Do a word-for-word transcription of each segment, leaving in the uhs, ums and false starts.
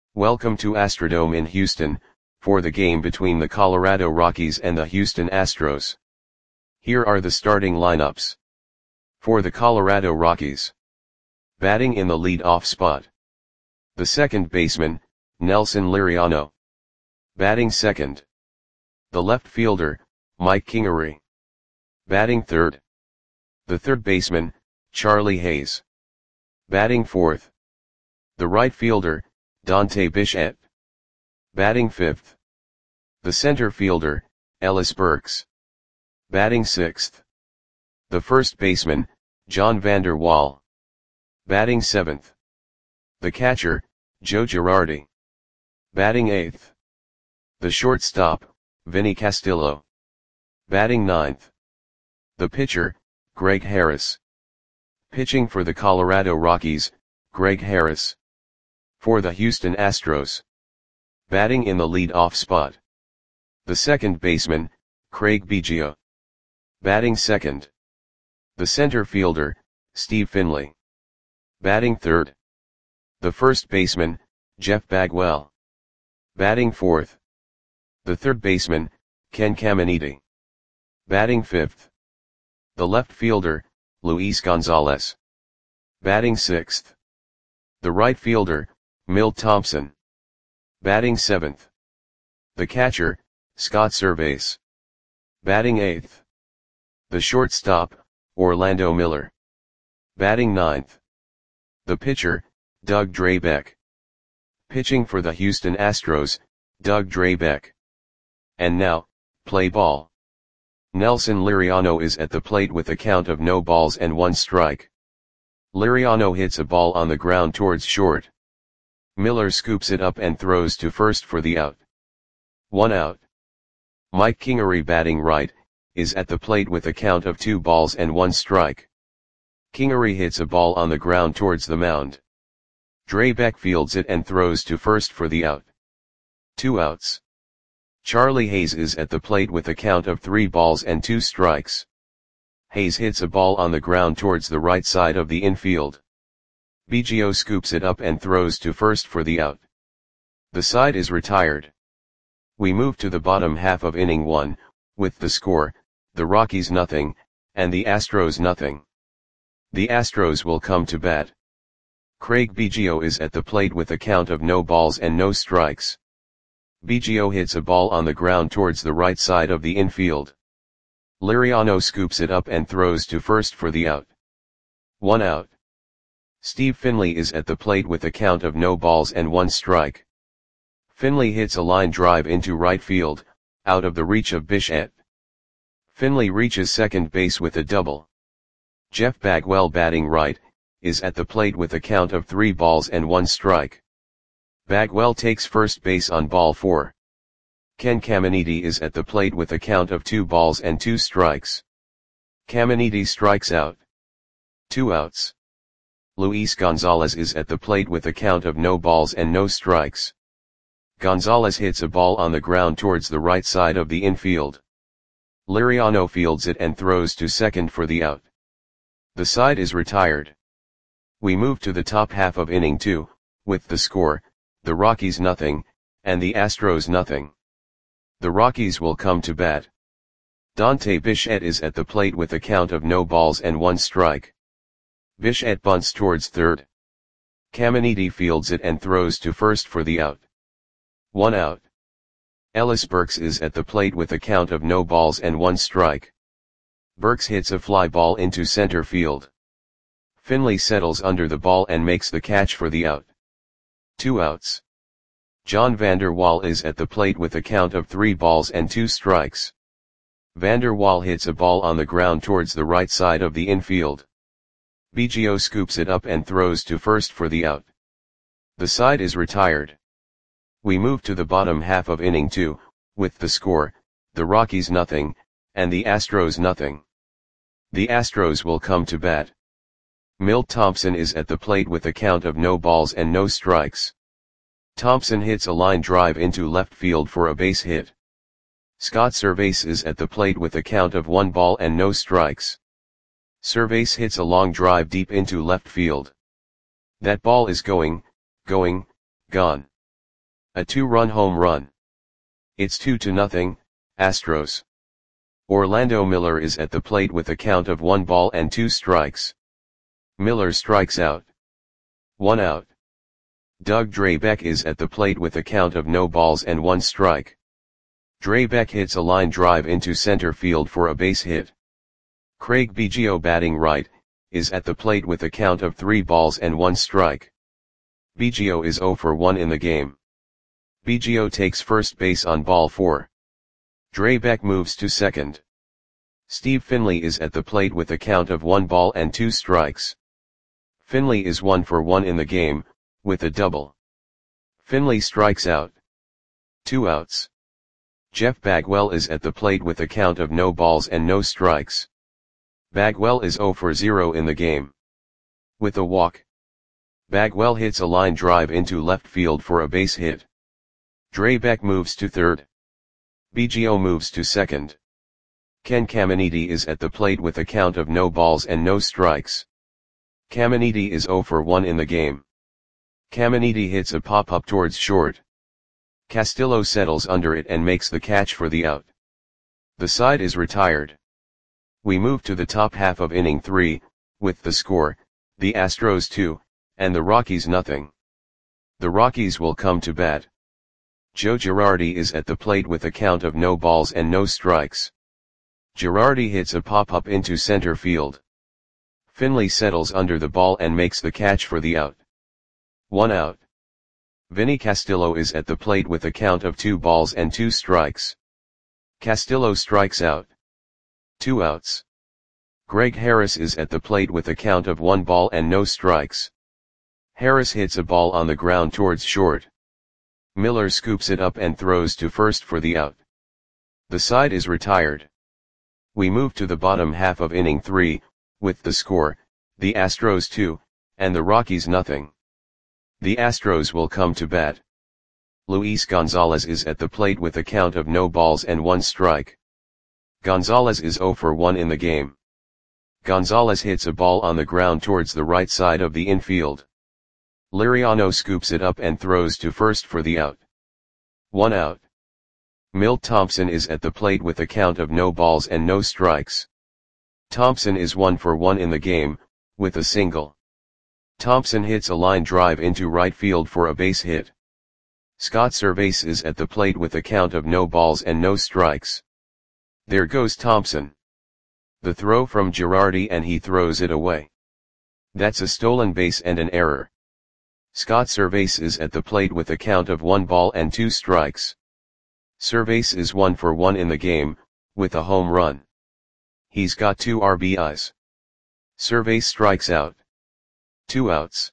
Welcome to Astrodome in Houston, for the game between the Colorado Rockies and the Houston Astros. Here are the starting lineups. For the Colorado Rockies. Batting in the lead-off spot. The second baseman, Nelson Liriano. Batting second. The left fielder, Mike Kingery. Batting third. The third baseman, Charlie Hayes. Batting fourth. The right fielder, Dante Bichette. Batting fifth. The center fielder, Ellis Burks. Batting sixth. The first baseman, John Vander Wal. Batting seventh. The catcher, Joe Girardi. Batting eighth. The shortstop, Vinny Castillo. Batting ninth. The pitcher, Greg Harris. Pitching for the Colorado Rockies, Greg Harris. For the Houston Astros. Batting in the lead-off spot. The second baseman, Craig Biggio. Batting second. The center fielder, Steve Finley. Batting third. The first baseman, Jeff Bagwell. Batting fourth. The third baseman, Ken Caminiti. Batting fifth. The left fielder, Luis Gonzalez. Batting sixth. The right fielder, Milt Thompson. Batting seventh. The catcher, Scott Servais. Batting eighth. The shortstop, Orlando Miller. Batting ninth. The pitcher, Doug Drabek. Pitching for the Houston Astros, Doug Drabek. And now, play ball. Nelson Liriano is at the plate with a count of no balls and one strike. Liriano hits a ball on the ground towards short. Miller scoops it up and throws to first for the out. One out. Mike Kingery, batting right, is at the plate with a count of two balls and one strike. Kingery hits a ball on the ground towards the mound. Drabek fields it and throws to first for the out. Two outs. Charlie Hayes is at the plate with a count of three balls and two strikes. Hayes hits a ball on the ground towards the right side of the infield. Biggio scoops it up and throws to first for the out. The side is retired. We move to the bottom half of inning one, with the score, the Rockies nothing, and the Astros nothing. The Astros will come to bat. Craig Biggio is at the plate with a count of no balls and no strikes. Biggio hits a ball on the ground towards the right side of the infield. Liriano scoops it up and throws to first for the out. One out. Steve Finley is at the plate with a count of no balls and one strike. Finley hits a line drive into right field, out of the reach of Bichette. Finley reaches second base with a double. Jeff Bagwell, batting right, is at the plate with a count of three balls and one strike. Bagwell takes first base on ball four. Ken Caminiti is at the plate with a count of two balls and two strikes. Caminiti strikes out. Two outs. Luis Gonzalez is at the plate with a count of no balls and no strikes. Gonzalez hits a ball on the ground towards the right side of the infield. Liriano fields it and throws to second for the out. The side is retired. We move to the top half of inning two, with the score, the Rockies nothing, and the Astros nothing. The Rockies will come to bat. Dante Bichette is at the plate with a count of no balls and one strike. Bichette bunts towards third. Caminiti fields it and throws to first for the out. One out. Ellis Burks is at the plate with a count of no balls and one strike. Burks hits a fly ball into center field. Finley settles under the ball and makes the catch for the out. Two outs. John Vander Wal is at the plate with a count of three balls and two strikes. Vander Wal hits a ball on the ground towards the right side of the infield. Biggio scoops it up and throws to first for the out. The side is retired. We move to the bottom half of inning two, with the score, the Rockies nothing, and the Astros nothing. The Astros will come to bat. Milt Thompson is at the plate with a count of no balls and no strikes. Thompson hits a line drive into left field for a base hit. Scott Servais is at the plate with a count of one ball and no strikes. Servais hits a long drive deep into left field. That ball is going, going, gone. A two-run home run. It's two to nothing, Astros. Orlando Miller is at the plate with a count of one ball and two strikes. Miller strikes out. One out. Doug Drabek is at the plate with a count of no balls and one strike. Drabek hits a line drive into center field for a base hit. Craig Biggio, batting right, is at the plate with a count of three balls and one strike. Biggio is zero for one in the game. Biggio takes first base on ball four. Drabek moves to second. Steve Finley is at the plate with a count of one ball and two strikes. Finley is one for one in the game, with a double. Finley strikes out. Two outs. Jeff Bagwell is at the plate with a count of no balls and no strikes. Bagwell is zero for zero in the game. With a walk. Bagwell hits a line drive into left field for a base hit. Drabek moves to third. Biggio moves to second. Ken Caminiti is at the plate with a count of no balls and no strikes. Caminiti is zero for one in the game. Caminiti hits a pop-up towards short. Castillo settles under it and makes the catch for the out. The side is retired. We move to the top half of inning three, with the score, the Astros two, and the Rockies nothing. The Rockies will come to bat. Joe Girardi is at the plate with a count of no balls and no strikes. Girardi hits a pop-up into center field. Finley settles under the ball and makes the catch for the out. One out. Vinny Castillo is at the plate with a count of two balls and two strikes. Castillo strikes out. Two outs. Greg Harris is at the plate with a count of one ball and no strikes. Harris hits a ball on the ground towards short. Miller scoops it up and throws to first for the out. The side is retired. We move to the bottom half of inning three, with the score, the Astros two, and the Rockies nothing. The Astros will come to bat. Luis Gonzalez is at the plate with a count of no balls and one strike. Gonzalez is zero for one in the game. Gonzalez hits a ball on the ground towards the right side of the infield. Liriano scoops it up and throws to first for the out. One out. Milt Thompson is at the plate with a count of no balls and no strikes. Thompson is one for one in the game, with a single. Thompson hits a line drive into right field for a base hit. Scott Servais is at the plate with a count of no balls and no strikes. There goes Thompson. The throw from Girardi and he throws it away. That's a stolen base and an error. Scott Servais is at the plate with a count of one ball and two strikes. Servais is one for one in the game, with a home run. He's got two R B Is. Servais strikes out. Two outs.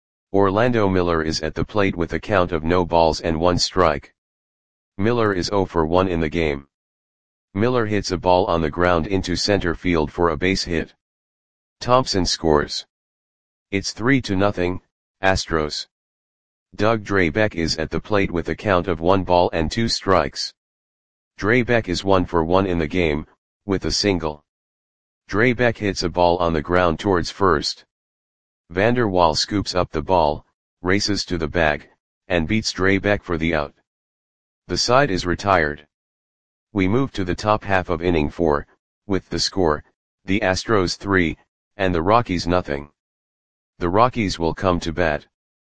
Orlando Miller is at the plate with a count of no balls and one strike. Miller is zero for one in the game. Miller hits a ball on the ground into center field for a base hit. Thompson scores. It's three to nothing, Astros. Doug Drabek is at the plate with a count of one ball and two strikes. Drabek is one for one in the game, with a single. Drabek hits a ball on the ground towards first. Vander Waal scoops up the ball, races to the bag, and beats Drabek for the out. The side is retired. We move to the top half of inning four, with the score, the Astros three, and the Rockies nothing. The Rockies will come to bat.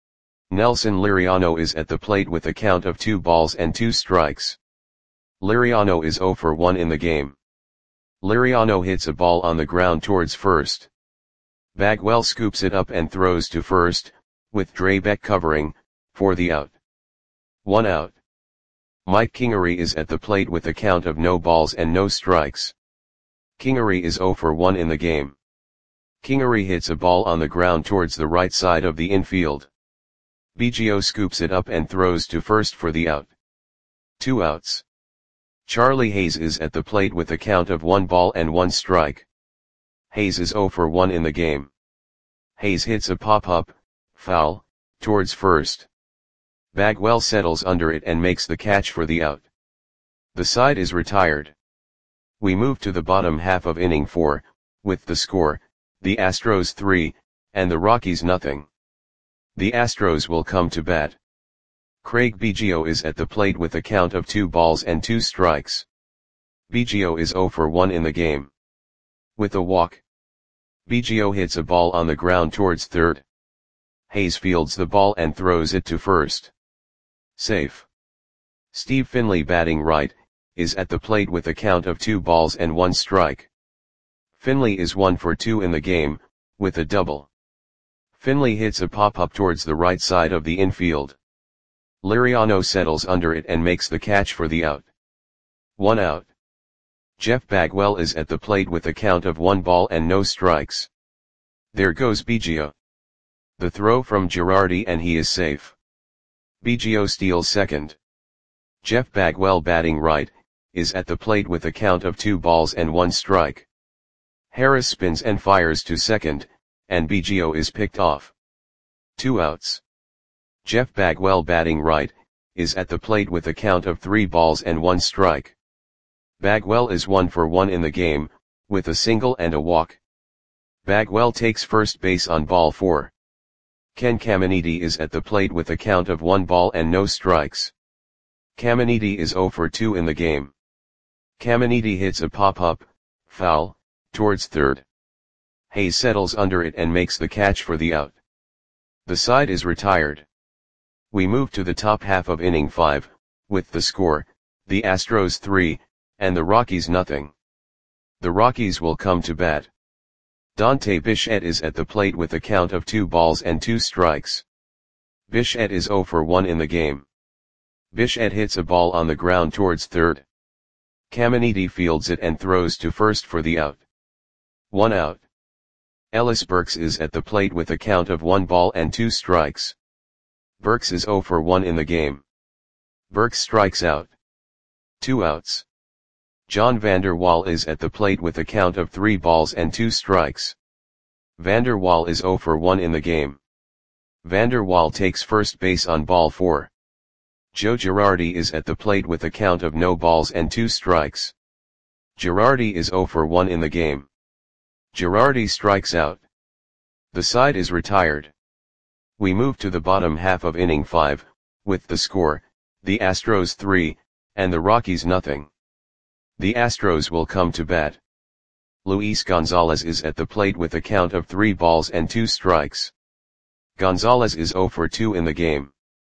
Nelson Liriano is at the plate with a count of two balls and two strikes. Liriano is zero for one in the game. Liriano hits a ball on the ground towards first. Bagwell scoops it up and throws to first, with Drabek covering, for the out. One out. Mike Kingery is at the plate with a count of no balls and no strikes. Kingery is zero for one in the game. Kingery hits a ball on the ground towards the right side of the infield. Biggio scoops it up and throws to first for the out. Two outs. Charlie Hayes is at the plate with a count of one ball and one strike. Hayes is zero for one in the game. Hayes hits a pop-up, foul, towards first. Bagwell settles under it and makes the catch for the out. The side is retired. We move to the bottom half of inning four, with the score, the Astros three, and the Rockies nothing. The Astros will come to bat. Craig Biggio is at the plate with a count of two balls and two strikes. Biggio is zero for one in the game. With a walk, Biggio hits a ball on the ground towards third. Hayes fields the ball and throws it to first. Safe. Steve Finley, batting right, is at the plate with a count of two balls and one strike. Finley is one for two in the game, with a double. Finley hits a pop-up towards the right side of the infield. Liriano settles under it and makes the catch for the out. One out. Jeff Bagwell is at the plate with a count of one ball and no strikes. There goes Biggio. The throw from Girardi and he is safe. Biggio steals second. Jeff Bagwell, batting right, is at the plate with a count of two balls and one strike. Harris spins and fires to second, and Biggio is picked off. Two outs. Jeff Bagwell, batting right, is at the plate with a count of three balls and one strike. Bagwell is one for one in the game, with a single and a walk. Bagwell takes first base on ball four. Ken Caminiti is at the plate with a count of one ball and no strikes. Caminiti is zero for two in the game. Caminiti hits a pop-up, foul, towards third. Hayes settles under it and makes the catch for the out. The side is retired. We move to the top half of inning five, with the score, the Astros three, and the Rockies nothing. The Rockies will come to bat. Dante Bichette is at the plate with a count of two balls and two strikes. Bichette is zero for one in the game. Bichette hits a ball on the ground towards third. Caminiti fields it and throws to first for the out. One out. Ellis Burks is at the plate with a count of one ball and two strikes. Burks is zero for one in the game. Burks strikes out. Two outs. John Vander Wal is at the plate with a count of three balls and two strikes. Vander Wal is zero for one in the game. Vander Wal takes first base on ball four. Joe Girardi is at the plate with a count of no balls and two strikes. Girardi is zero for one in the game. Girardi strikes out. The side is retired. We move to the bottom half of inning five, with the score, the Astros three, and the Rockies nothing. The Astros will come to bat. Luis Gonzalez is at the plate with a count of three balls and two strikes. Gonzalez is zero for two in the game.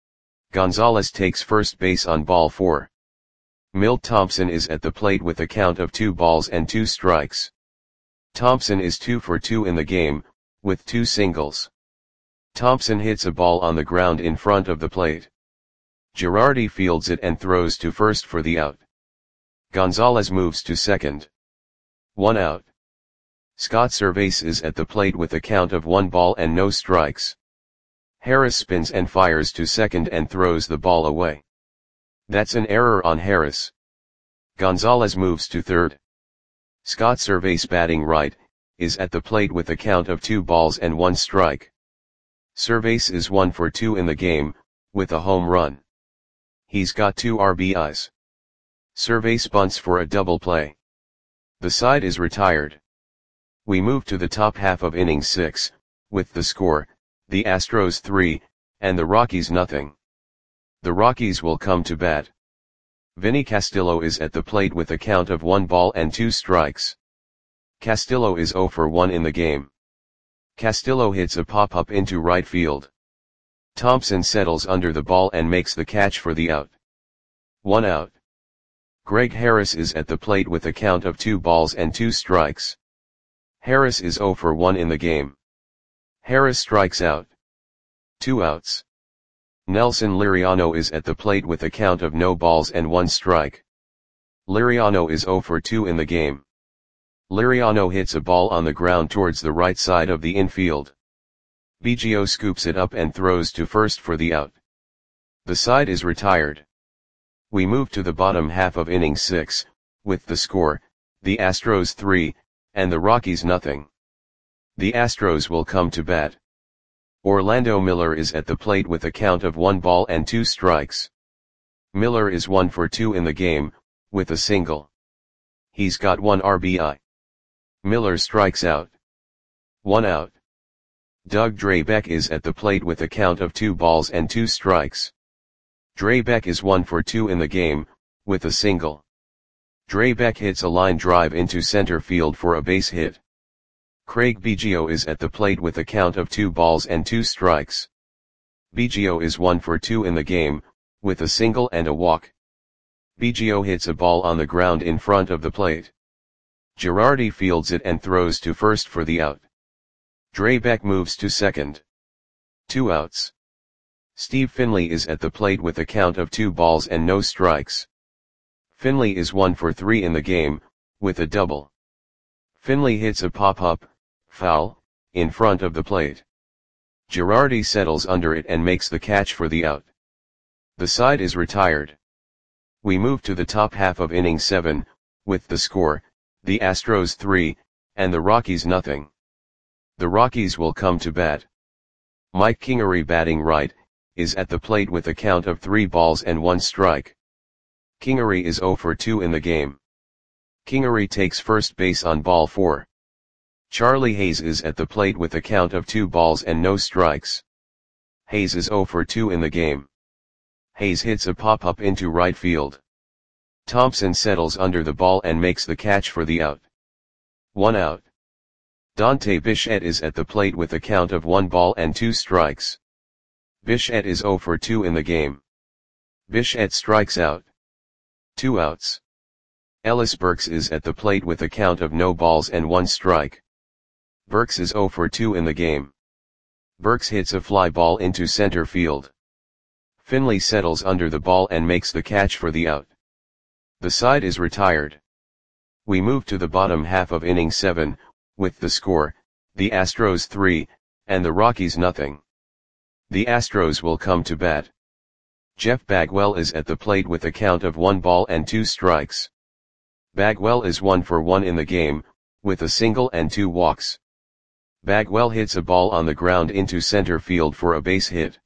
Gonzalez takes first base on ball four. Milt Thompson is at the plate with a count of two balls and two strikes. Thompson is two for two in the game, with two singles. Thompson hits a ball on the ground in front of the plate. Girardi fields it and throws to first for the out. Gonzalez moves to second. One out. Scott Servais is at the plate with a count of one ball and no strikes. Harris spins and fires to second and throws the ball away. That's an error on Harris. Gonzalez moves to third. Scott Servais, batting right, is at the plate with a count of two balls and one strike. Servais is one for two in the game, with a home run. He's got two R B Is. Servais bunts for a double play. The side is retired. We move to the top half of inning six, with the score, the Astros three, and the Rockies nothing. The Rockies will come to bat. Vinny Castillo is at the plate with a count of one ball and two strikes. Castillo is zero for one in the game. Castillo hits a pop-up into right field. Thompson settles under the ball and makes the catch for the out. One out. Greg Harris is at the plate with a count of two balls and two strikes. Harris is zero for one in the game. Harris strikes out. Two outs. Nelson Liriano is at the plate with a count of no balls and one strike. Liriano is zero for two in the game. Liriano hits a ball on the ground towards the right side of the infield. Biggio scoops it up and throws to first for the out. The side is retired. We move to the bottom half of inning six, with the score, the Astros three, and the Rockies nothing. The Astros will come to bat. Orlando Miller is at the plate with a count of one ball and two strikes. Miller is one for two in the game, with a single. He's got one R B I. Miller strikes out. One out. Doug Drabek is at the plate with a count of two balls and two strikes. Drabek is one for two in the game, with a single. Drabek hits a line drive into center field for a base hit. Craig Biggio is at the plate with a count of two balls and two strikes. Biggio is one for two in the game, with a single and a walk. Biggio hits a ball on the ground in front of the plate. Girardi fields it and throws to first for the out. Drabek moves to second. Two outs. Steve Finley is at the plate with a count of two balls and no strikes. Finley is one for three in the game, with a double. Finley hits a pop-up, foul, in front of the plate. Girardi settles under it and makes the catch for the out. The side is retired. We move to the top half of inning seven, with the score, the Astros three, and the Rockies nothing. The Rockies will come to bat. Mike Kingery, batting right, is at the plate with a count of three balls and one strike. Kingery is zero for two in the game. Kingery takes first base on ball four. Charlie Hayes is at the plate with a count of two balls and no strikes. Hayes is zero for two in the game. Hayes hits a pop-up into right field. Thompson settles under the ball and makes the catch for the out. One out. Dante Bichette is at the plate with a count of one ball and two strikes. Bichette is zero for two in the game. Bichette strikes out. Two outs. Ellis Burks is at the plate with a count of no balls and one strike. Burks is zero for two in the game. Burks hits a fly ball into center field. Finley settles under the ball and makes the catch for the out. The side is retired. We move to the bottom half of inning seven, with the score, the Astros three, and the Rockies nothing. The Astros will come to bat. Jeff Bagwell is at the plate with a count of one ball and two strikes. Bagwell is one for one in the game, with a single and two walks. Bagwell hits a ball on the ground into center field for a base hit.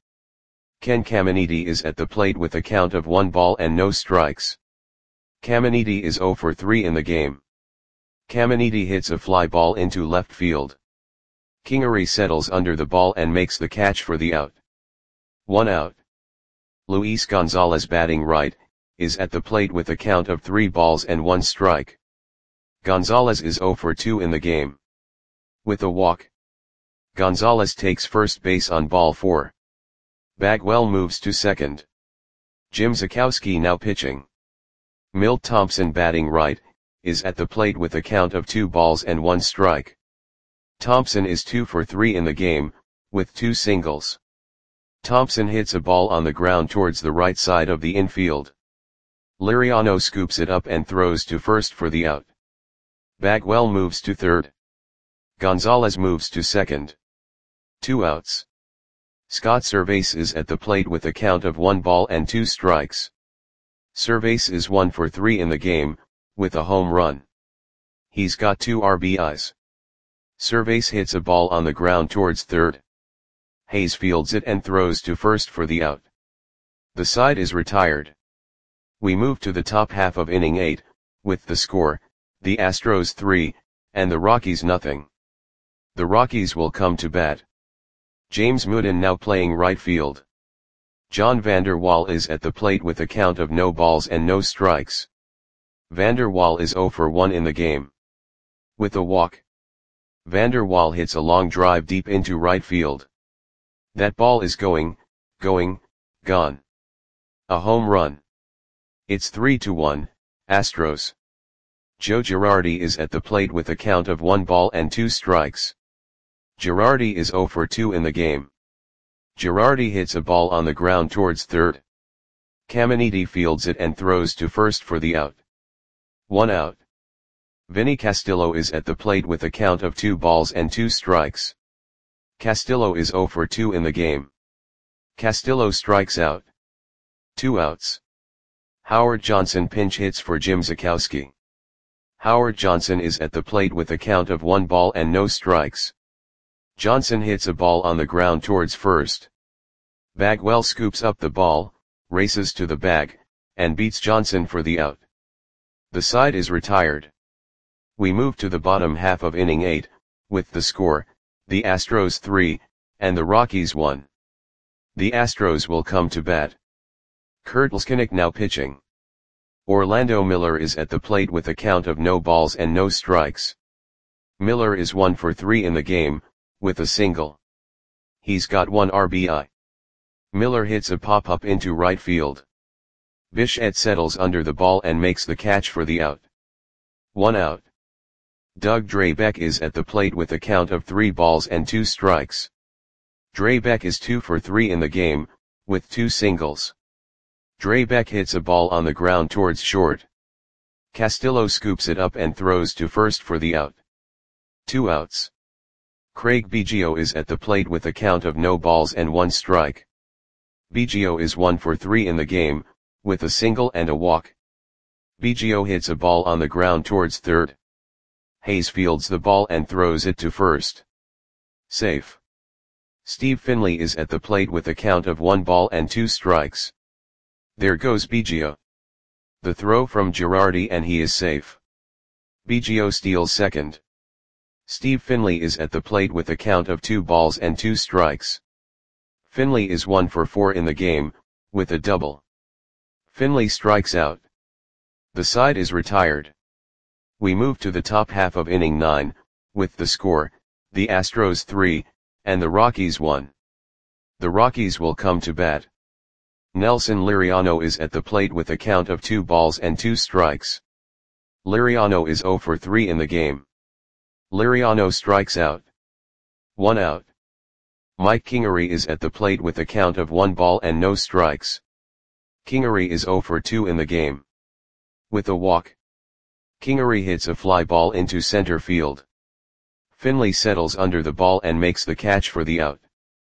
Ken Caminiti is at the plate with a count of one ball and no strikes. Caminiti is zero for three in the game. Caminiti hits a fly ball into left field. Kingery settles under the ball and makes the catch for the out. One out. Luis Gonzalez, batting right, is at the plate with a count of three balls and one strike. Gonzalez is zero for two in the game. With a walk. Gonzalez takes first base on ball four. Bagwell moves to second. Jim Zakowski now pitching. Milt Thompson, batting right, is at the plate with a count of two balls and one strike. Thompson is two for three in the game, with two singles. Thompson hits a ball on the ground towards the right side of the infield. Liriano scoops it up and throws to first for the out. Bagwell moves to third. Gonzalez moves to second. Two outs. Scott Servais is at the plate with a count of one ball and two strikes. Servais is one for three in the game, with a home run. He's got two R B Is. Servais hits a ball on the ground towards third. Hayes fields it and throws to first for the out. The side is retired. We move to the top half of inning eight, with the score, the Astros three, and the Rockies nothing. The Rockies will come to bat. James Mooden now playing right field. John Vander Wal is at the plate with a count of no balls and no strikes. Vander Wal is zero for one in the game. With a walk. Vander Wal hits a long drive deep into right field. That ball is going, going, gone. A home run. It's three to one, Astros. Joe Girardi is at the plate with a count of one ball and two strikes. Girardi is zero for two in the game. Girardi hits a ball on the ground towards third. Caminiti fields it and throws to first for the out. One out. Vinny Castillo is at the plate with a count of two balls and two strikes. Castillo is zero for two in the game. Castillo strikes out. Two outs. Howard Johnson pinch hits for Jim Zakowski. Howard Johnson is at the plate with a count of one ball and no strikes. Johnson hits a ball on the ground towards first. Bagwell scoops up the ball, races to the bag, and beats Johnson for the out. The side is retired. We move to the bottom half of inning eight, with the score, the Astros three, and the Rockies one. The Astros will come to bat. Kurt Leskinick now pitching. Orlando Miller is at the plate with a count of no balls and no strikes. Miller is one for three in the game, with a single. He's got one R B I. Miller hits a pop-up into right field. Bichette settles under the ball and makes the catch for the out. One out. Doug Drabek is at the plate with a count of three balls and two strikes. Drabek is two for three in the game, with two singles. Drabek hits a ball on the ground towards short. Castillo scoops it up and throws to first for the out. Two outs. Craig Biggio is at the plate with a count of no balls and one strike. Biggio is one for three in the game, with a single and a walk. Biggio hits a ball on the ground towards third. Hayes fields the ball and throws it to first. Safe. Steve Finley is at the plate with a count of one ball and two strikes. There goes Biggio. The throw from Girardi and he is safe. Biggio steals second. Steve Finley is at the plate with a count of two balls and two strikes. Finley is one for four in the game, with a double. Finley strikes out. The side is retired. We move to the top half of inning nine, with the score, the Astros three, and the Rockies one. The Rockies will come to bat. Nelson Liriano is at the plate with a count of two balls and two strikes. Liriano is zero for three in the game. Liriano strikes out. One out. Mike Kingery is at the plate with a count of one ball and no strikes. Kingery is zero for two in the game. With a walk. Kingery hits a fly ball into center field. Finley settles under the ball and makes the catch for the out.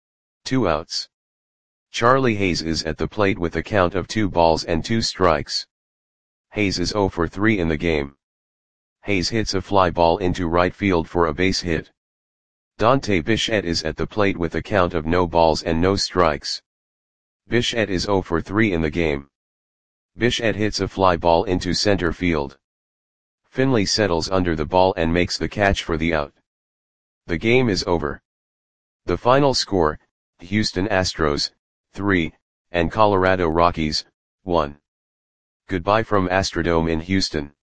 Two outs. Charlie Hayes is at the plate with a count of two balls and two strikes. Hayes is zero for three in the game. Hayes hits a fly ball into right field for a base hit. Dante Bichette is at the plate with a count of no balls and no strikes. Bichette is zero for three in the game. Bichette hits a fly ball into center field. Finley settles under the ball and makes the catch for the out. The game is over. The final score, Houston Astros, three, and Colorado Rockies, one. Goodbye from Astrodome in Houston.